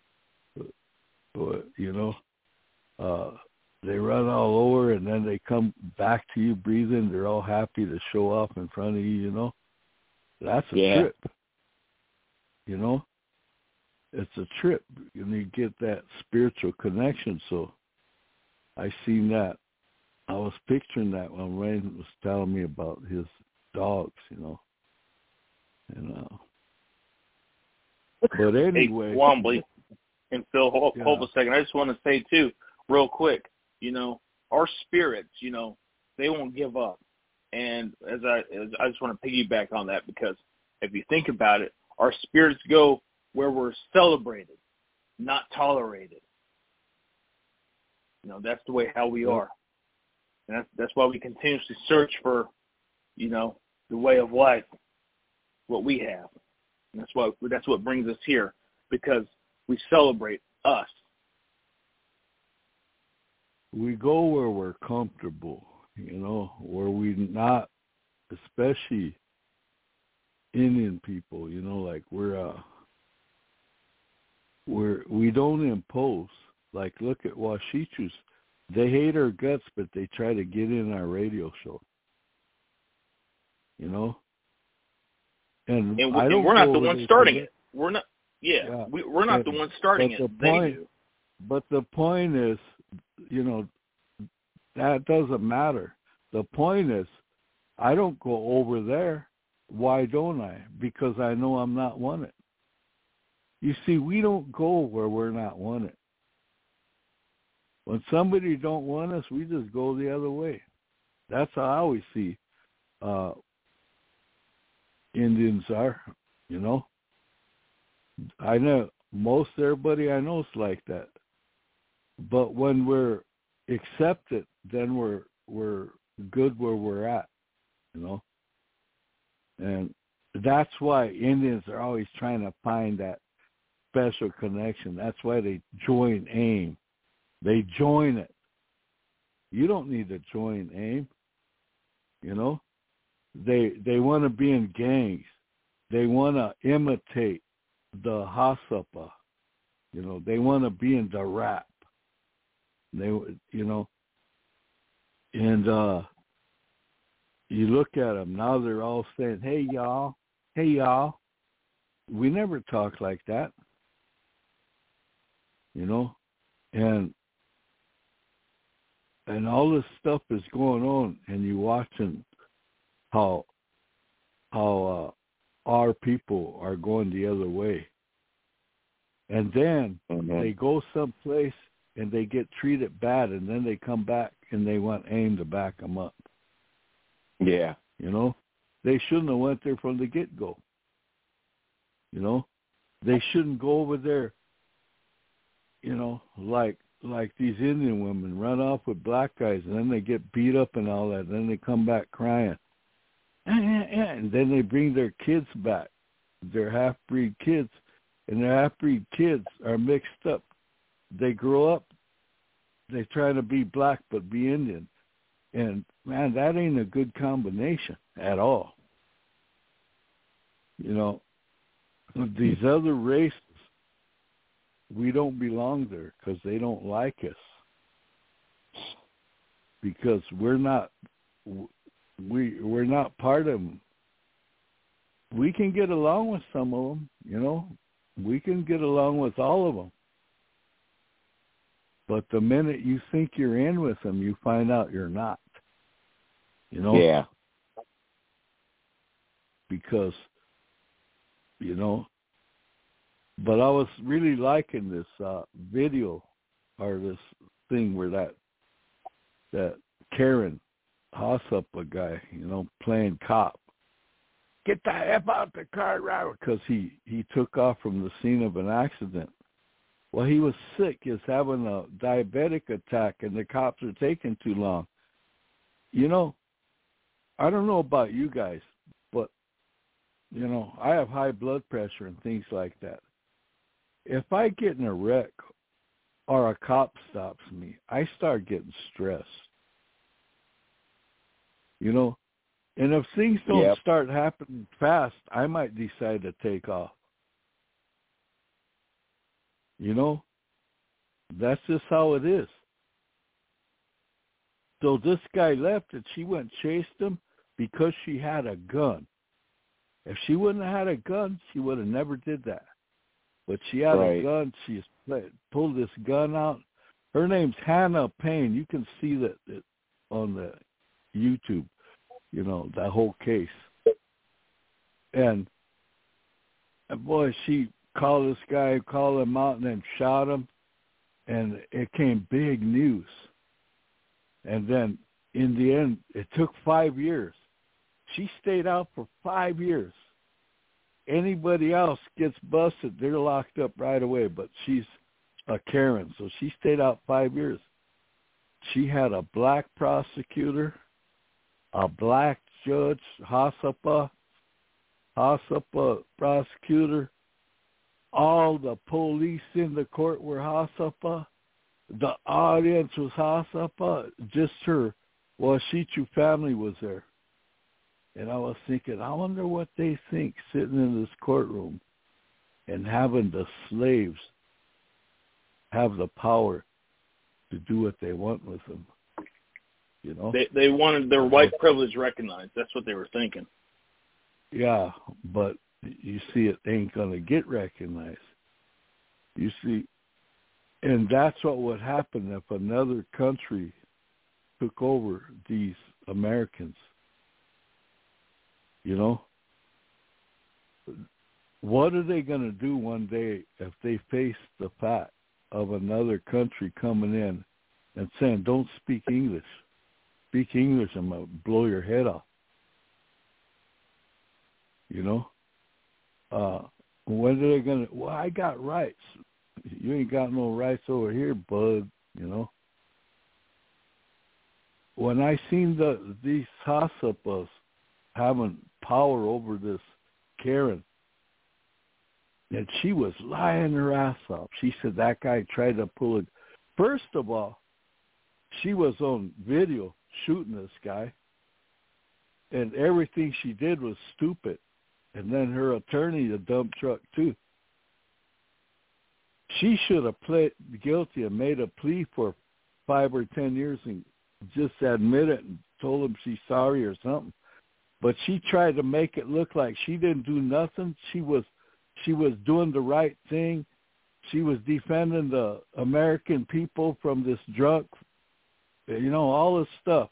they run all over and then they come back to you breathing. They're all happy to show off in front of you, you know. That's a trip, you know. It's a trip, and you get that spiritual connection. So I seen that. I was picturing that when Wayne was telling me about his dogs, you know. And but anyway, hey, Wombly and Phil, hold a second. I just want to say too, real quick, you know, our spirits, you know, they won't give up. And as I just want to piggyback on that, because if you think about it, our spirits go where we're celebrated, not tolerated. You know, that's the way how we are. And that's why we continuously search for, you know, the way of life, what we have. And that's what brings us here, because we celebrate us. We go where we're comfortable, you know, where we not, especially Indian people, you know, like we don't impose. Like, look at Washichus. They hate our guts, but they try to get in our radio show. You know? And we're not the ones starting it. We're not. Yeah. We're not the ones starting it. They do. But the point is, you know, that doesn't matter. The point is, I don't go over there. Why don't I? Because I know I'm not wanted. You see, we don't go where we're not wanted. When somebody don't want us, we just go the other way. That's how I always see Indians are, you know. I know most everybody I know is like that. But when we're accepted, then we're we're good where we're at, you know. And that's why Indians are always trying to find that special connection. That's why they join AIM. They join it. You don't need to join AIM, you know. They want to be in gangs. They want to imitate the Hasapa. You know, they want to be in the rap. They, you know, and you look at them now. They're all saying, "Hey y'all, hey y'all." We never talk like that, you know, and all this stuff is going on, and you watching how our people are going the other way. And then they go someplace and they get treated bad, and then they come back and they want AIM to back them up. Yeah. You know, they shouldn't have went there from the get-go. You know, they shouldn't go over there, you know, like these Indian women run off with black guys, and then they get beat up and all that, and then they come back crying. And then they bring their kids back, their half-breed kids, and their half-breed kids are mixed up. They grow up, they try to be black but be Indian. And, man, that ain't a good combination at all. You know, these other races, we don't belong there because they don't like us. Because we're not part of them. We can get along with some of them, you know. We can get along with all of them. But the minute you think you're in with them, you find out you're not. You know? Yeah. Because, you know, but I was really liking this video or this thing where that Karen Hasapa guy, you know, playing cop. Get the F out the car, driver, because he took off from the scene of an accident. Well, he was sick. He was having a diabetic attack, and the cops are taking too long. You know, I don't know about you guys, but, you know, I have high blood pressure and things like that. If I get in a wreck or a cop stops me, I start getting stressed. You know, and if things don't start happening fast, I might decide to take off. You know, that's just how it is. So this guy left and she went and chased him because she had a gun. If she wouldn't have had a gun, she would have never did that. But she had a gun. She pulled this gun out. Her name's Hannah Payne. You can see that on the YouTube, you know, that whole case. And boy, she called this guy, called him out, and then shot him. And it came big news. And then in the end, it took 5 years. She stayed out for 5 years. Anybody else gets busted, they're locked up right away. But she's a Karen, so she stayed out 5 years. She had a black prosecutor, a black judge, Hasapa prosecutor. All the police in the court were Hasapa. The audience was Hasapa. Just her Washichu family was there. And I was thinking, I wonder what they think sitting in this courtroom and having the slaves have the power to do what they want with them. You know, they wanted their white privilege recognized. That's what they were thinking. Yeah, but you see, it ain't gonna get recognized. You see, and that's what would happen if another country took over these Americans. You know, what are they going to do one day if they face the fact of another country coming in and saying, don't speak English. Speak English, I'm going to blow your head off. You know? When are they going to, well, I got rights. You ain't got no rights over here, bud, you know? when I seen these Hossapas having power over this Karen, and she was lying her ass off. She said that guy tried to pull it. First of all, she was on video shooting this guy, and everything she did was stupid. And then her attorney, a dump truck too. She should have pled guilty and made a plea for 5 or 10 years and just admit it and told him she's sorry or something. But she tried to make it look like she didn't do nothing. She was doing the right thing. She was defending the American people from this drug, all this stuff.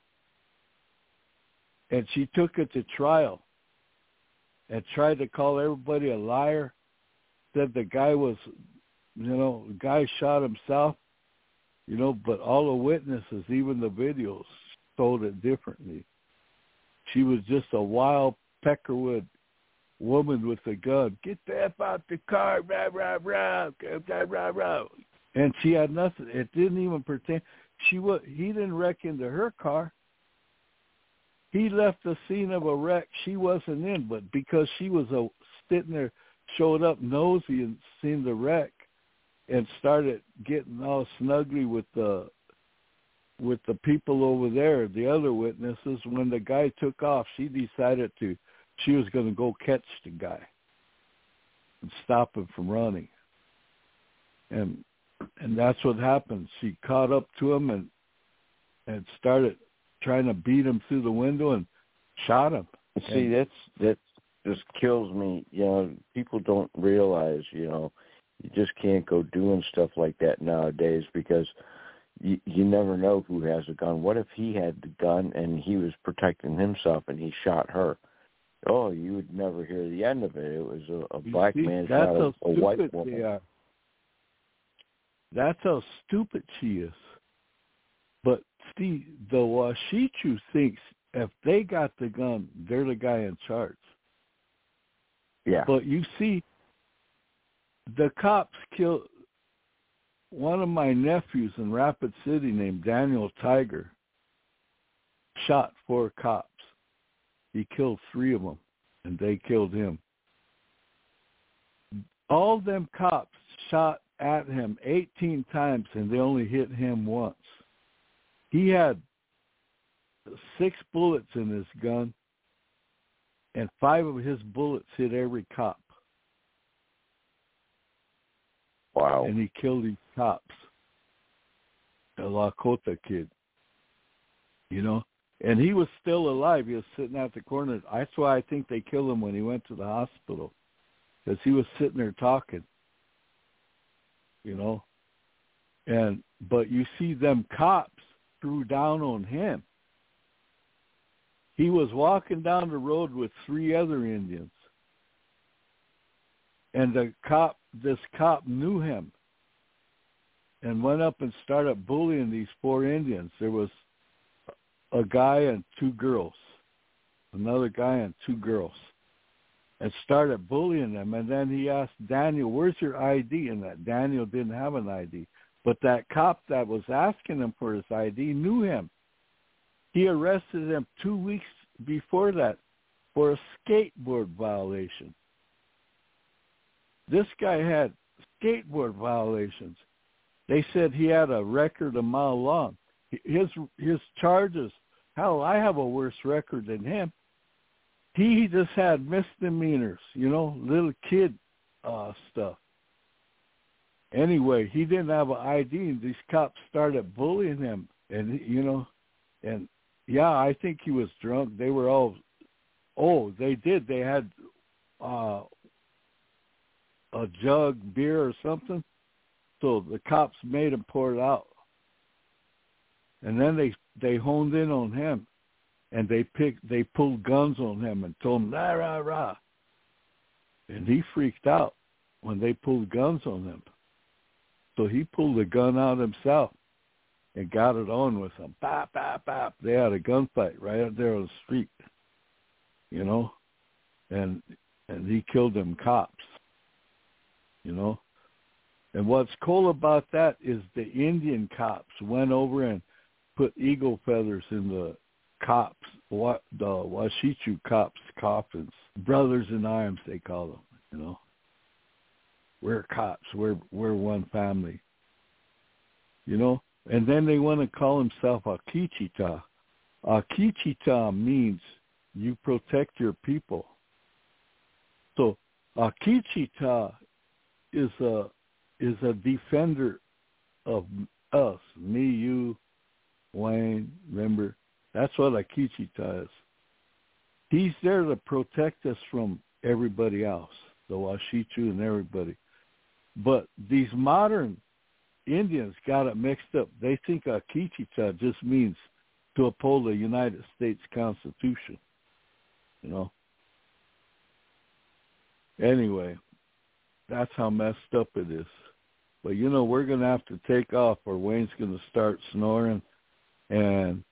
And she took it to trial and tried to call everybody a liar, said the guy was, the guy shot himself, but all the witnesses, even the videos, told it differently. She was just a wild Peckerwood woman with a gun. Get the F out the car, rah, rah, rah, rah, rah, rah. And she had nothing. It didn't even pertain. He didn't wreck into her car. He left the scene of a wreck she wasn't in, but because she was sitting there, showed up nosy and seen the wreck and started getting all snuggly with the people over there, the other witnesses, when the guy took off, she decided she was going to go catch the guy and stop him from running. And that's what happened. She caught up to him and started trying to beat him through the window and shot him. See, that just kills me. People don't realize, you just can't go doing stuff like that nowadays because you never know who has a gun. What if he had the gun and he was protecting himself and he shot her? Oh, you would never hear the end of it. It was a black man shot a white woman. That's how stupid she is. But see, the Washichu thinks if they got the gun, they're the guy in charge. Yeah. But you see, the cops killed one of my nephews in Rapid City named Daniel Tiger. Shot 4 cops. He killed 3 of them, and they killed him. All them cops shot at him 18 times, and they only hit him once. He had 6 bullets in his gun, and 5 of his bullets hit every cop. Wow. And he killed these cops. The Lakota kid. And he was still alive. He was sitting at the corner. That's why I think they killed him when he went to the hospital, because he was sitting there talking. But you see, them cops threw down on him. He was walking down the road with 3 other Indians, and this cop knew him and went up and started bullying these 4 Indians. There was a guy and 2 girls, another guy and 2 girls, and started bullying them. And then he asked Daniel, "Where's your ID?" And that Daniel didn't have an ID. But that cop that was asking him for his ID knew him. He arrested him 2 weeks before that for a skateboard violation. This guy had skateboard violations. They said he had a record a mile long. His charges, hell, I have a worse record than him. He just had misdemeanors, little kid stuff. Anyway, he didn't have an ID, and these cops started bullying him. And, I think he was drunk. They were all, they did. They had a jug, beer or something. So the cops made him pour it out. And then they honed in on him, and they pulled guns on him and told him, rah, rah, rah. And he freaked out when they pulled guns on him. So he pulled the gun out himself and got it on with them. Bop, bop, bop. They had a gunfight right out there on the street, and he killed them cops, And what's cool about that is the Indian cops went over and put eagle feathers in the cops, the Washichu cops' coffins. Brothers in arms, they call them. You know, we're cops. We're one family. You know, and then they want to call himself Akichita. Akichita means you protect your people. So Akichita is a defender of us, me, you, Wayne. Remember, that's what Akichita is. He's there to protect us from everybody else, the Washichu and everybody. But these modern Indians got it mixed up. They think Akichita just means to uphold the United States Constitution, you know. Anyway, that's how messed up it is. But, you know, we're going to have to take off or Wayne's going to start snoring. And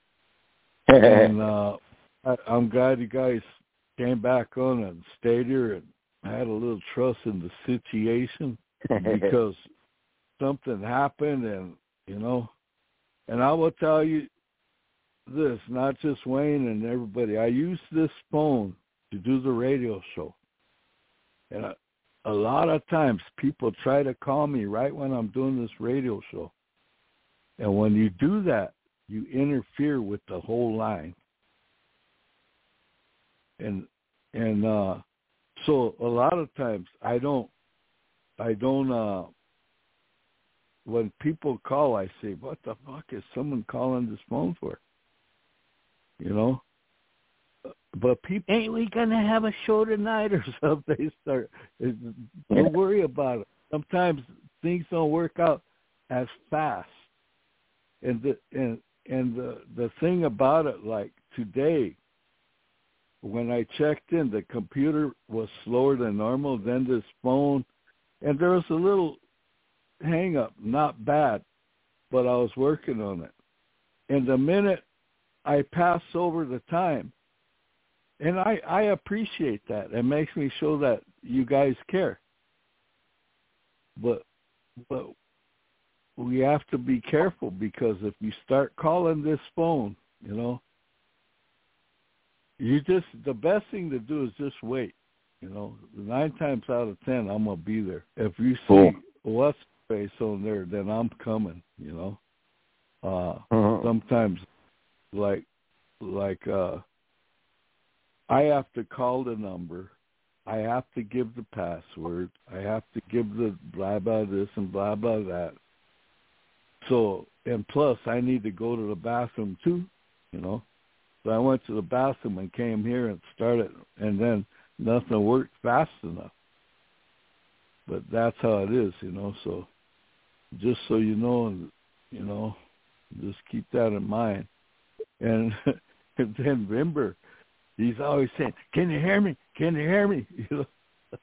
I'm glad you guys came back on and stayed here and had a little trust in the situation because something happened and, you know, and I will tell you this, not just Wayne and everybody. I use this phone to do the radio show. And a lot of times people try to call me right when I'm doing this radio show. And when you do that, you interfere with the whole line. And so a lot of times I don't when people call, I say, what the fuck is someone calling this phone for? You know? But people, ain't we going to have a show tonight or something? Don't worry about it. Sometimes things don't work out as fast. And the thing about it, like today, when I checked in, the computer was slower than normal. Then this phone, and there was a little hang up, not bad, but I was working on it. And the minute I pass over the time, and I appreciate that. It makes me show that you guys care. But we have to be careful because if you start calling this phone, you know, the best thing to do is just wait. You know, 9 times out of 10, I'm gonna be there. If you see what's face on there, then I'm coming. You know, sometimes like I have to call the number. I have to give the password. I have to give the blah, blah this and blah, blah that. So, and plus, I need to go to the bathroom too, you know. So I went to the bathroom and came here and started, and then nothing worked fast enough. But that's how it is, you know. So just so you know, just keep that in mind. And then remember, he's always saying, "Can you hear me? Can you hear me?" You know,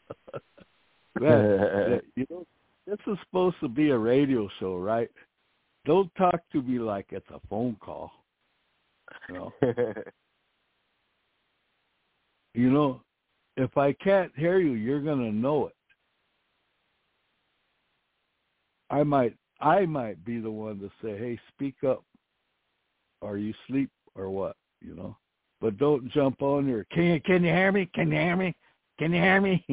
man, you know, this is supposed to be a radio show, right? Don't talk to me like it's a phone call. You know, you know, if I can't hear you, you're gonna know it. I might be the one to say, "Hey, speak up. Are you asleep or what?" You know. But don't jump on here. Can you hear me? Can you hear me? Can you hear me?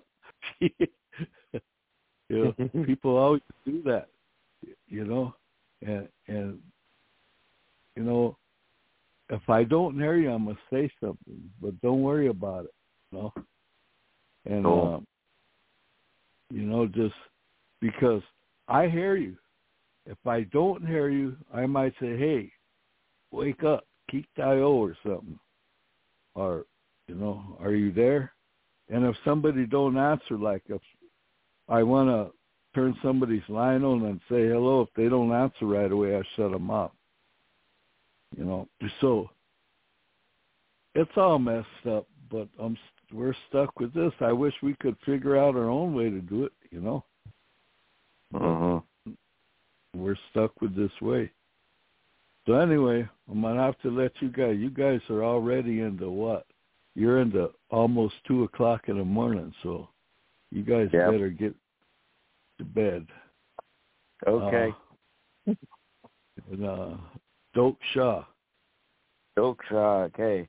You know, people always do that. You know, and you know, if I don't hear you, I'm gonna say something. But don't worry about it. You know, and you know, just because I hear you. If I don't hear you, I might say, "Hey, wake up. Kitayo or something," or, you know, "Are you there?" And if somebody don't answer, like if I want to turn somebody's line on and say hello, if they don't answer right away, I shut them up. You know, so it's all messed up, but we're stuck with this. I wish we could figure out our own way to do it, you know. We're stuck with this way. So anyway, I'm going to have to let you guys are already into what? You're into almost 2 o'clock in the morning, so you guys better get to bed. Okay. Doak Shaw. Doak Shaw, okay.